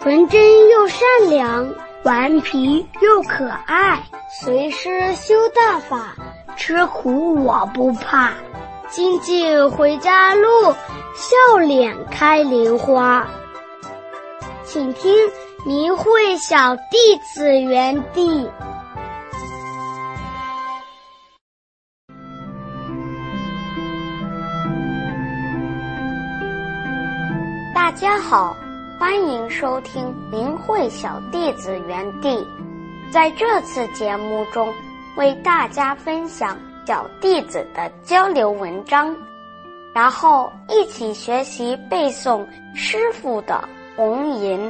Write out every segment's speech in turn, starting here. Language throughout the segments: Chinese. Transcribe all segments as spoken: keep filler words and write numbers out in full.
纯真又善良，顽皮又可爱， 随师修大法， 吃苦我不怕， 精进回家路， 笑脸开莲花。 请听明慧小弟子园地。大家好，欢迎收听明慧小弟子园地。在这次节目中，为大家分享小弟子的交流文章，然后一起学习背诵师父的红吟。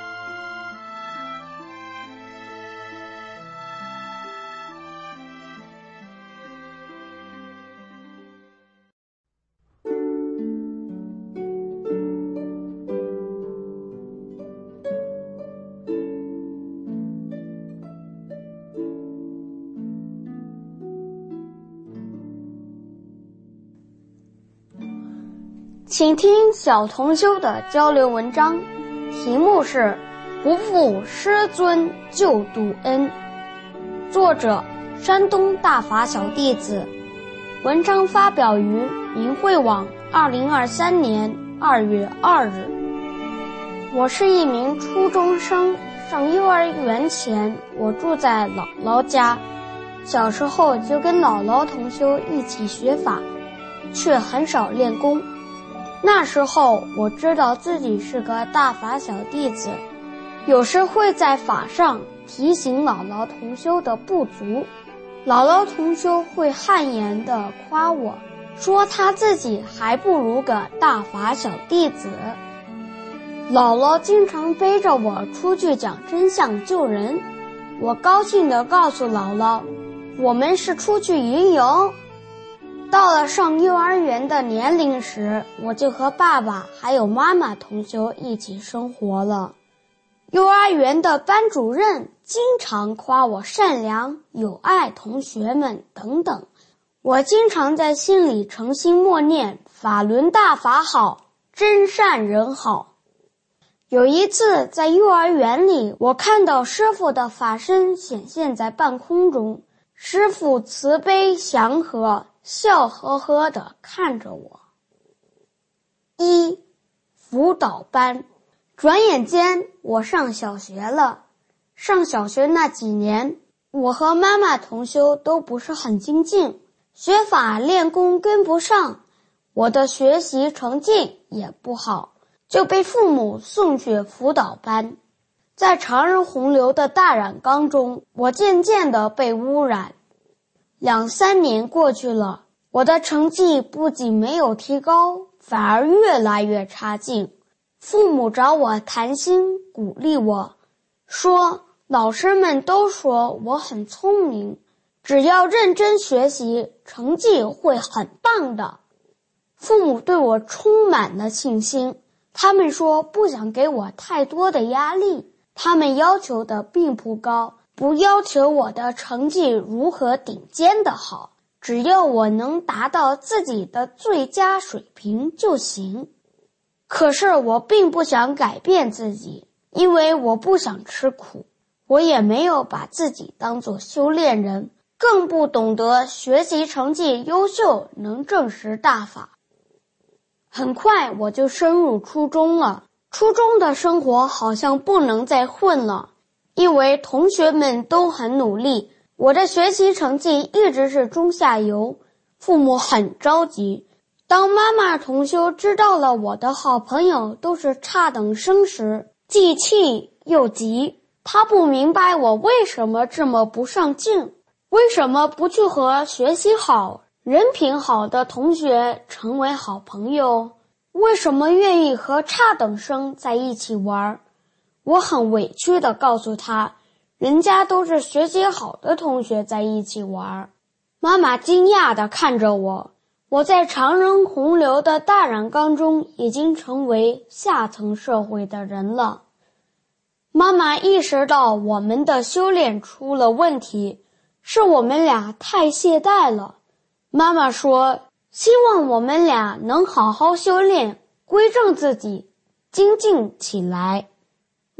请听小同修的交流文章，题目是不负师尊救度恩，作者山东大法小弟子。文章发表于明慧网二零二三年二月二日。我是一名初中生，上幼儿园前我住在姥姥家，小时候就跟姥姥同修一起学法，却很少练功。那时候我知道自己是个大法小弟子，有时会在法上提醒姥姥同修的不足，姥姥同修会汗颜地夸我，说他自己还不如个大法小弟子。姥姥经常背着我出去讲真相救人，我高兴地告诉姥姥，我们是出去云游。到了上幼儿园的年龄时，我就和爸爸还有妈妈同修一起生活了。幼儿园的班主任经常夸我善良、有爱同学们等等，我经常在心里诚心默念法轮大法好，真善人好。有一次在幼儿园里，我看到师父的法身显现在半空中，师父慈悲祥和，笑呵呵地看着我。一，辅导班。转眼间我上小学了。上小学那几年，我和妈妈同修都不是很精进，学法练功跟不上，我的学习成绩也不好，就被父母送去辅导班。在常人洪流的大染缸中，我渐渐地被污染。两三年过去了，我的成绩不仅没有提高，反而越来越差劲。父母找我谈心，鼓励我，说老师们都说我很聪明，只要认真学习，成绩会很棒的。父母对我充满了信心，他们说不想给我太多的压力，他们要求的并不高，不要求我的成绩如何顶尖的好，只要我能达到自己的最佳水平就行。可是我并不想改变自己，因为我不想吃苦，我也没有把自己当作修炼人，更不懂得学习成绩优秀能证实大法。很快我就升入初中了，初中的生活好像不能再混了，因为同学们都很努力，我的学习成绩一直是中下游，父母很着急。当妈妈同修知道了我的好朋友都是差等生时，既气又急。她不明白我为什么这么不上进，为什么不去和学习好、人品好的同学成为好朋友，为什么愿意和差等生在一起玩。我很委屈地告诉她，人家都是学习好的同学在一起玩。妈妈惊讶地看着我，我在常人洪流的大染缸中已经成为下层社会的人了。妈妈意识到我们的修炼出了问题，是我们俩太懈怠了。妈妈说，希望我们俩能好好修炼，归正自己，精进起来。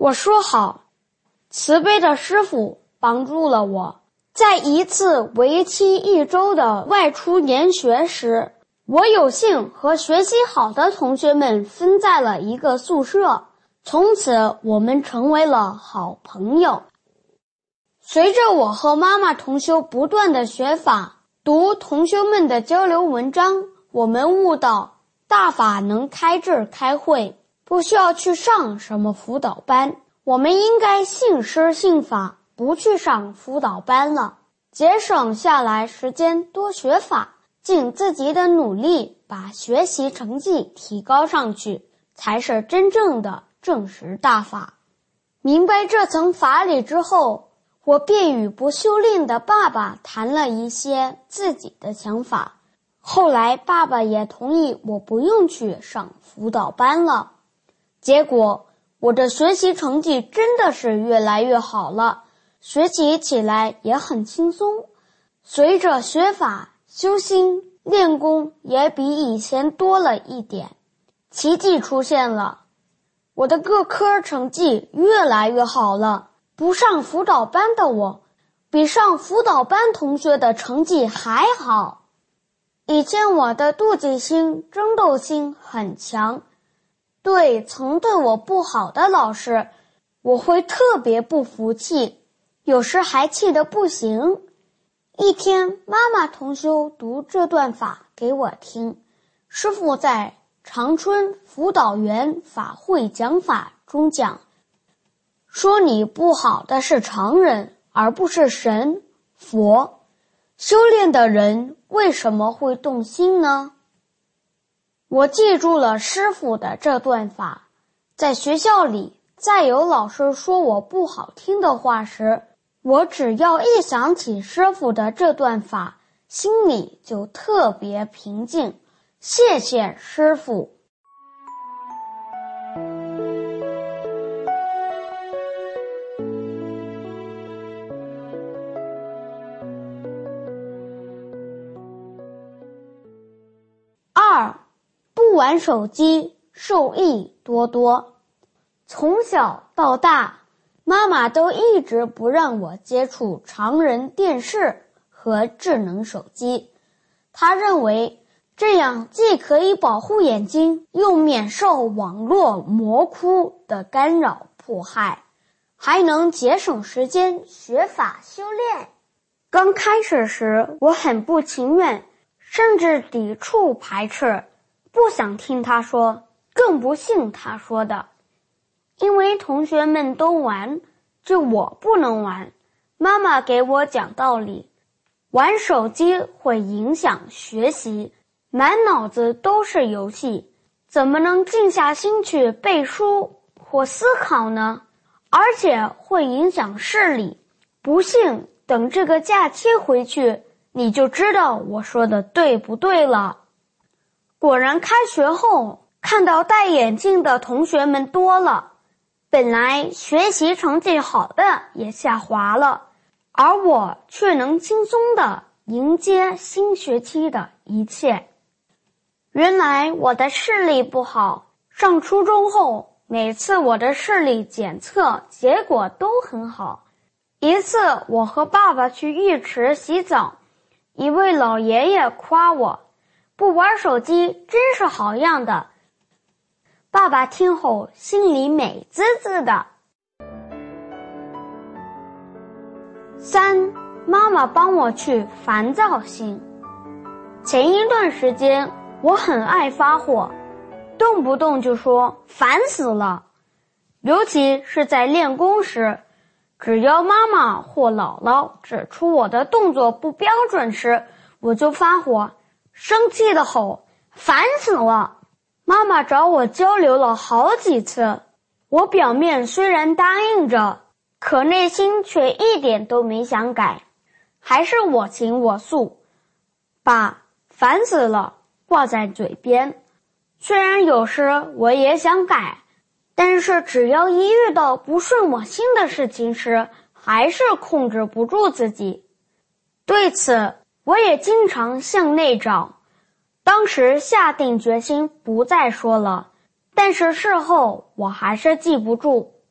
我说好。慈悲的师父帮助了我，在一次为期一周的外出研学时，我有幸和学习好的同学们分在了一个宿舍，从此我们成为了好朋友。随着我和妈妈同修不断的学法，读同学们的交流文章，我们悟到大法能开智开慧，不需要去上什么辅导班，我们应该信师信法，不去上辅导班了，节省下来时间多学法，尽自己的努力把学习成绩提高上去，才是真正的正实大法。明白这层法理之后，我便与不修炼的爸爸谈了一些自己的想法，后来爸爸也同意我不用去上辅导班了。结果我的学习成绩真的是越来越好了，学习起来也很轻松。随着学法、修心、练功也比以前多了一点，奇迹出现了，我的各科成绩越来越好了。不上辅导班的我，比上辅导班同学的成绩还好。以前我的妒忌心、争斗心很强，对曾对我不好的老师，我会特别不服气，有时还气得不行。一天，妈妈同修读这段法给我听，师父在长春辅导员法会讲法中讲，说你不好的是常人，而不是神、佛。修炼的人为什么会动心呢？我记住了师父的这段法，在学校里，再有老师说我不好听的话时，我只要一想起师父的这段法，心里就特别平静。谢谢师父。二，不玩手机，受益多多。从小到大，妈妈都一直不让我接触常人电视和智能手机。她认为这样既可以保护眼睛，又免受网络魔窟的干扰迫害，还能节省时间学法修炼。刚开始时，我很不情愿，甚至抵触排斥，不想听他说，更不信他说的。因为同学们都玩，就我不能玩。妈妈给我讲道理，玩手机会影响学习，满脑子都是游戏，怎么能静下心去背书或思考呢？而且会影响视力。不信，等这个假期回去，你就知道我说的对不对了。果然开学后，看到戴眼镜的同学们多了，本来学习成绩好的也下滑了，而我却能轻松地迎接新学期的一切。原来我的视力不好，上初中后，每次我的视力检测结果都很好。一次我和爸爸去浴池洗澡，一位老爷爷夸我，不玩手机真是好样的。爸爸听后心里美滋滋的。三，妈妈帮我去烦躁心。前一段时间我很爱发火，动不动就说烦死了。尤其是在练功时，只要妈妈或姥姥指出我的动作不标准时，我就发火，生气地吼，烦死了。妈妈找我交流了好几次，我表面虽然答应着，可内心却一点都没想改，还是我行我素，把烦死了挂在嘴边。虽然有时我也想改，但是只要一遇到不顺我心的事情时，还是控制不住自己。对此，我也经常向内找。当时下定决心不再说了，但是事后我还是记不住。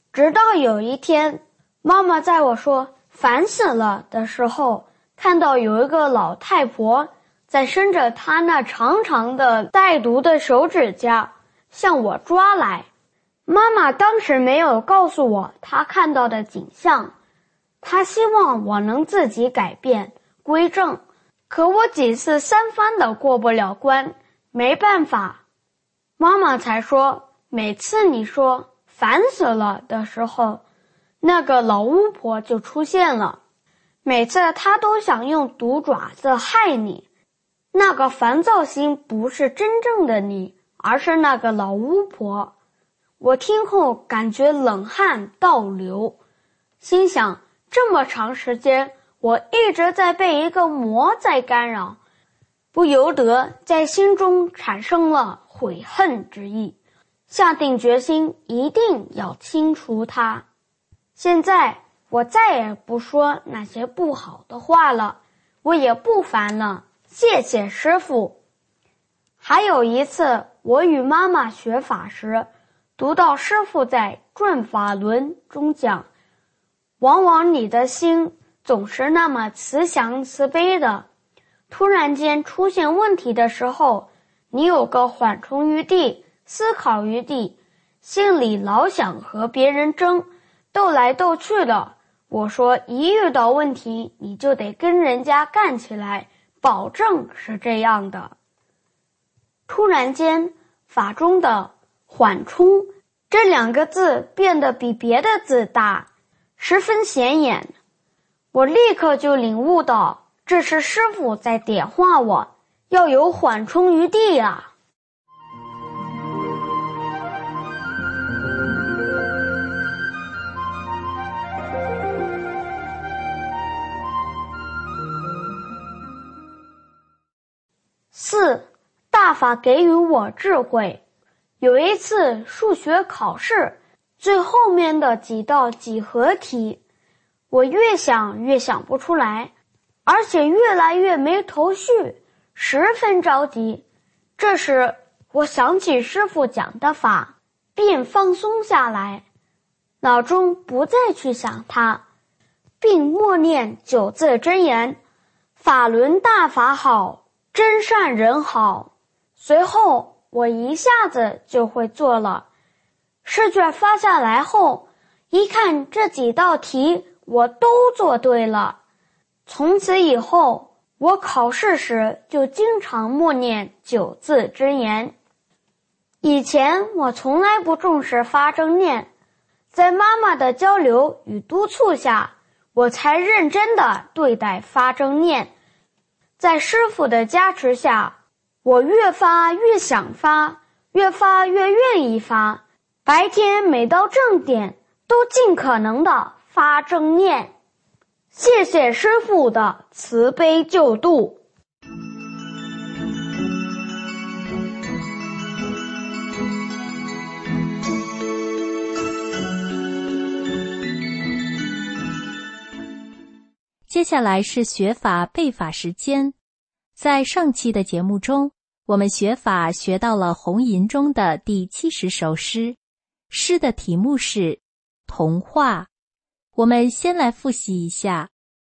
直到有一天，妈妈在我说烦死了的时候，看到有一个老太婆在伸着她那长长的带毒的手指甲向我抓来。妈妈当时没有告诉我她看到的景象，她希望我能自己改变归正，可我几次三番的过不了关，没办法。妈妈才说，每次你说烦死了的时候，那个老巫婆就出现了。每次她都想用毒爪子害你，那个烦躁心不是真正的你，而是那个老巫婆。我听后感觉冷汗倒流，心想这么长时间我一直在被一个魔在干扰，不由得在心中产生了悔恨之意，下定决心一定要清除它。现在我再也不说那些不好的话了，我也不烦了，谢谢师父。还有一次，我与妈妈学法时，读到师父在《转法轮》中讲，往往你的心总是那么慈祥慈悲的，突然间出现问题的时候，你有个缓冲余地，思考余地，心里老想和别人争，斗来斗去的。我说一遇到问题你就得跟人家干起来，保证是这样的。突然间，法中的缓冲这两个字变得比别的字大，十分显眼。我立刻就领悟到，这是师父在点化我，要有缓冲余地啊。四，大法给予我智慧。有一次数学考试，最后面的几道几何题，我越想越想不出来，而且越来越没头绪，十分着急。这时我想起师父讲的法，便放松下来，脑中不再去想它，并默念九字真言：法轮大法好，真善人好。随后我一下子就会做了。试卷发下来后，一看这几道题我都做对了。从此以后，我考试时就经常默念九字真言。以前我从来不重视发正念，在妈妈的交流与督促下，我才认真地对待发正念。在师父的加持下，我越发越想发，越发越愿意发，白天每到正点都尽可能的发正念。谢谢师父的慈悲救度。 接下来是学法背法时间。在上期的节目中，我们学法学到了红吟中的第七十首诗，诗的题目是童话。我们先来复习一下。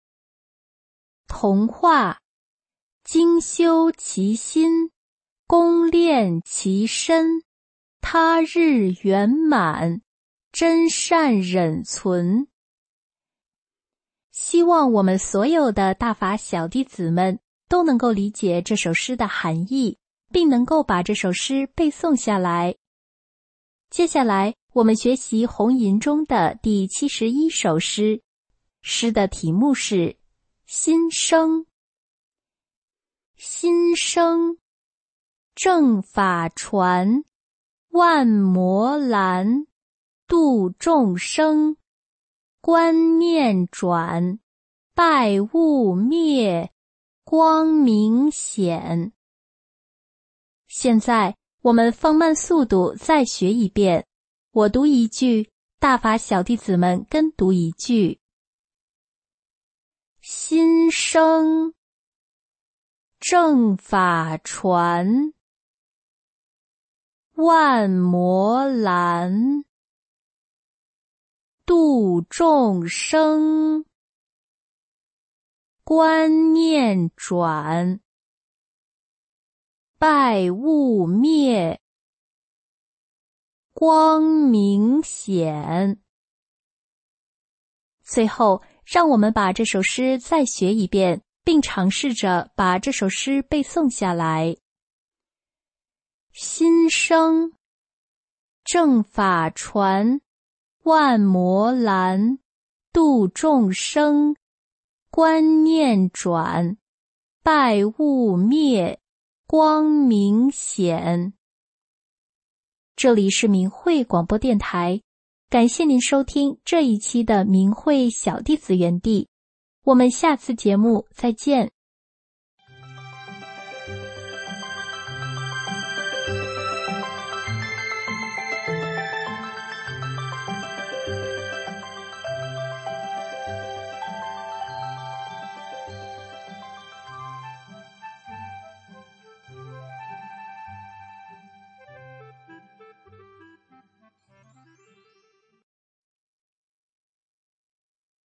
童话，精修其心，功练其身，他日圆满，真善忍存。希望我们所有的大法小弟子们都能够理解这首诗的含义，并能够把这首诗背诵下来。接下来我们学习红吟中的第七十一首诗，诗的题目是心生。心生，正法传，万魔拦，度众生，观念转，败物灭，光明显。现在我们放慢速度再学一遍，我读一句，大法小弟子们跟读一句。心生，正法传，万魔拦， 度众生，观念转，败物灭，光明显。最后，让我们把这首诗再学一遍，并尝试着把这首诗背诵下来。心生，正法传，万魔拦，度众生，观念转，败物灭，光明显。这里是明慧广播电台，感谢您收听这一期的明慧小弟子园地，我们下次节目再见。